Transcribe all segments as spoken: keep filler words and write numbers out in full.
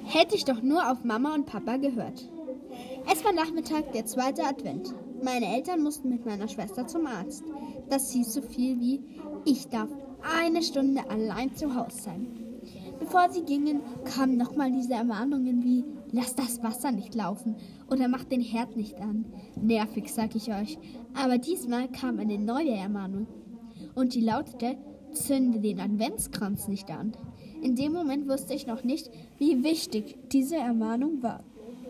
Hätte ich doch nur auf Mama und Papa gehört. Es war Nachmittag, der zweite Advent. Meine Eltern mussten mit meiner Schwester zum Arzt. Das hieß so viel wie, ich darf eine Stunde allein zu Hause sein. Bevor sie gingen, kamen nochmal diese Ermahnungen wie, lass das Wasser nicht laufen oder mach den Herd nicht an. Nervig, sag ich euch. Aber diesmal kam eine neue Ermahnung. Und die lautete, zünde den Adventskranz nicht an. In dem Moment wusste ich noch nicht, wie wichtig diese Ermahnung war.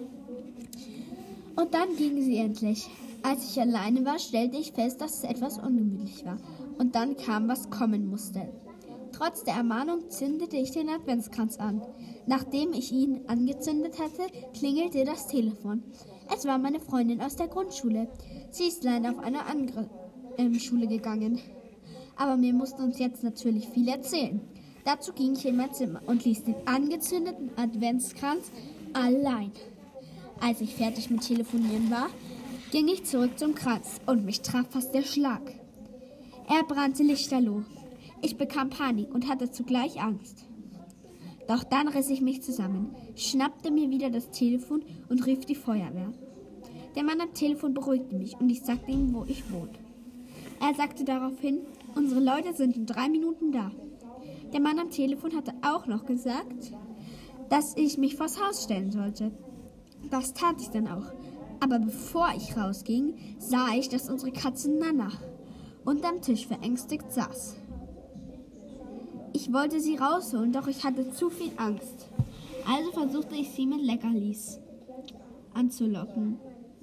Und dann ging sie endlich. Als ich alleine war, stellte ich fest, dass es etwas ungemütlich war. Und dann kam, was kommen musste. Trotz der Ermahnung zündete ich den Adventskranz an. Nachdem ich ihn angezündet hatte, klingelte das Telefon. Es war meine Freundin aus der Grundschule. Sie ist leider auf eine andere äh, Schule gegangen. Aber wir mussten uns jetzt natürlich viel erzählen. Dazu ging ich in mein Zimmer und ließ den angezündeten Adventskranz allein. Als ich fertig mit Telefonieren war, ging ich zurück zum Kranz und mich traf fast der Schlag. Er brannte lichterloh. Ich bekam Panik und hatte zugleich Angst. Doch dann riss ich mich zusammen, schnappte mir wieder das Telefon und rief die Feuerwehr. Der Mann am Telefon beruhigte mich und ich sagte ihm, wo ich wohne. Er sagte daraufhin, unsere Leute sind in drei Minuten da. Der Mann am Telefon hatte auch noch gesagt, dass ich mich vors Haus stellen sollte. Das tat ich dann auch. Aber bevor ich rausging, sah ich, dass unsere Katze Nana unterm Tisch verängstigt saß. Ich wollte sie rausholen, doch ich hatte zu viel Angst. Also versuchte ich sie mit Leckerlis anzulocken.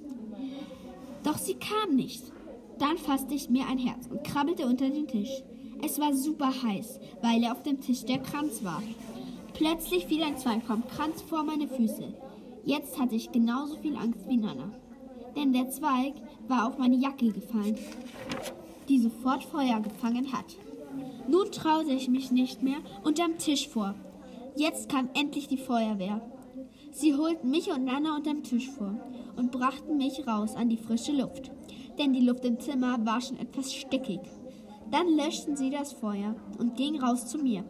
Doch sie kam nicht. Dann fasste ich mir ein Herz und krabbelte unter den Tisch. Es war super heiß, weil er auf dem Tisch der Kranz war. Plötzlich fiel ein Zweig vom Kranz vor meine Füße. Jetzt hatte ich genauso viel Angst wie Nana. Denn der Zweig war auf meine Jacke gefallen, die sofort Feuer gefangen hat. Nun traute ich mich nicht mehr unterm Tisch vor. Jetzt kam endlich die Feuerwehr. Sie holten mich und Nana unterm Tisch vor und brachten mich raus an die frische Luft. Denn die Luft im Zimmer war schon etwas stickig. Dann löschten sie das Feuer und gingen raus zu mir.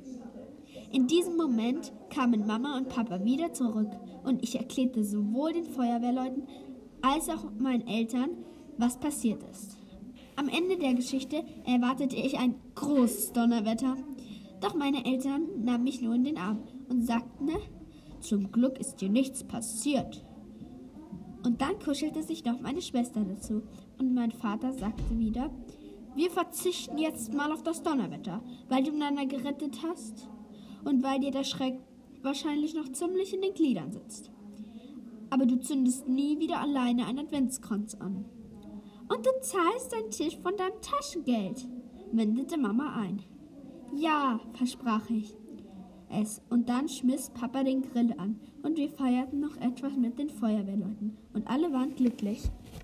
In diesem Moment kamen Mama und Papa wieder zurück und ich erklärte sowohl den Feuerwehrleuten als auch meinen Eltern, was passiert ist. Am Ende der Geschichte erwartete ich ein großes Donnerwetter. Doch meine Eltern nahmen mich nur in den Arm und sagten, zum Glück ist dir nichts passiert. Und dann kuschelte sich noch meine Schwester dazu und mein Vater sagte wieder, wir verzichten jetzt mal auf das Donnerwetter, weil du Nana gerettet hast und weil dir der Schreck wahrscheinlich noch ziemlich in den Gliedern sitzt. Aber du zündest nie wieder alleine einen Adventskranz an. Und du zahlst deinen Tisch von deinem Taschengeld, wendete Mama ein. Ja, versprach ich es. Und dann schmiss Papa den Grill an und wir feierten noch etwas mit den Feuerwehrleuten und alle waren glücklich.